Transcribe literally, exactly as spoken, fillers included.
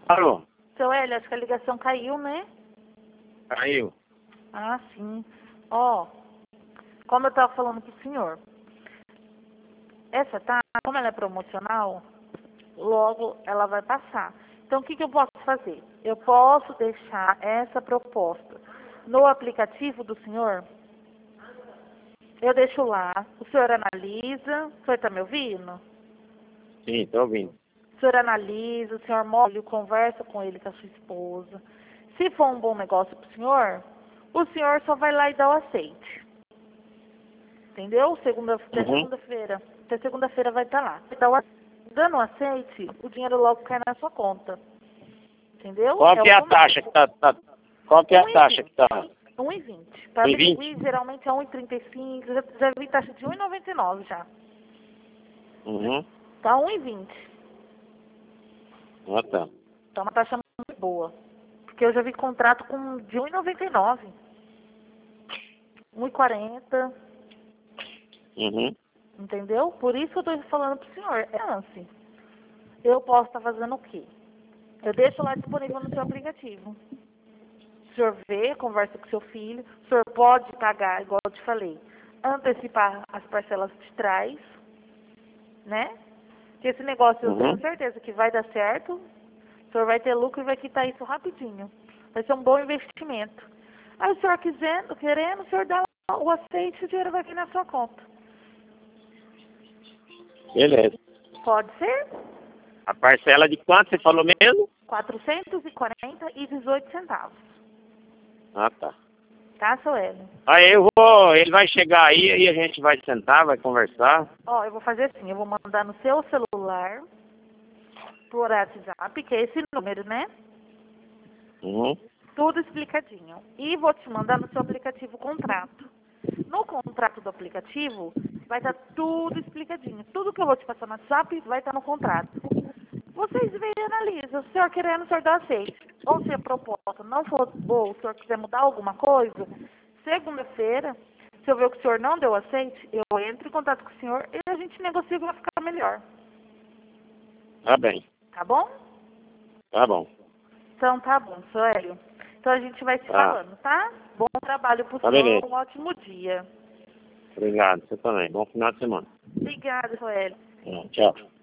Alô? Seu Hélio, acho que a ligação caiu, né? Caiu. Ah, sim. Ó, como eu estava falando pro senhor, essa tá, como ela é promocional, logo ela vai passar. Então, o que, que eu posso fazer? Eu posso deixar essa proposta no aplicativo do senhor? Eu deixo lá, o senhor analisa, o senhor está me ouvindo? Sim, estou ouvindo. O senhor analisa, o senhor mostra, conversa com ele, com a sua esposa. Se for um bom negócio para o senhor, o senhor só vai lá e dá o aceite. Entendeu? Segunda, até Uhum. segunda-feira. Até segunda-feira vai estar lá. Então, dando o aceite, o dinheiro logo cai na sua conta. Entendeu? Qual que é a automático. taxa que tá, tá... Qual que é a taxa que tá? um e vinte. Para um e vinte? bilíngue, geralmente é um e trinta e cinco. Já, já vi taxa de um e noventa e nove já. Uhum. Tá um e vinte. Ah, tá. Tá uma taxa muito boa. Porque eu já vi contrato com de um e noventa e nove. um e quarenta. Uhum. Entendeu? Por isso que eu tô falando pro senhor. É lance. Eu posso estar fazendo o quê? Eu deixo lá disponível no seu aplicativo. O senhor vê, conversa com seu filho. O senhor pode pagar, igual eu te falei, antecipar as parcelas de trás, né? Que esse negócio eu tenho Uhum. certeza que vai dar certo. O senhor vai ter lucro e vai quitar isso rapidinho. Vai ser um bom investimento. Aí o senhor quisendo, querendo, o senhor dá o aceite e o dinheiro vai vir na sua conta. Beleza. Pode ser? A parcela de quanto você falou mesmo? quatrocentos e quarenta e dezoito centavos. Ah, tá. Tá, seu Hélio? Aí eu vou... Ele vai chegar aí e a gente vai sentar, vai conversar. Ó, eu vou fazer assim, eu vou mandar no seu celular, por WhatsApp, que é esse número, né? Uhum. Tudo explicadinho. E vou te mandar no seu aplicativo o contrato. No contrato do aplicativo, vai estar tudo explicadinho. Tudo que eu vou te passar no WhatsApp vai estar no contrato. Vocês veem e analisam. Se o senhor querendo, o senhor dá aceite. Ou se a proposta não for boa, o senhor quiser mudar alguma coisa, segunda-feira, se eu ver que o senhor não deu aceite, eu entro em contato com o senhor e a gente negocia para ficar melhor. Tá bem. Tá bom? Tá bom. Então tá bom, seu Hélio. Então a gente vai se Tá. falando, tá? Bom trabalho pro Tá, senhor, beleza. um ótimo dia. Obrigado. Você também. Bom final de semana. Obrigada, seu Hélio. É, tchau.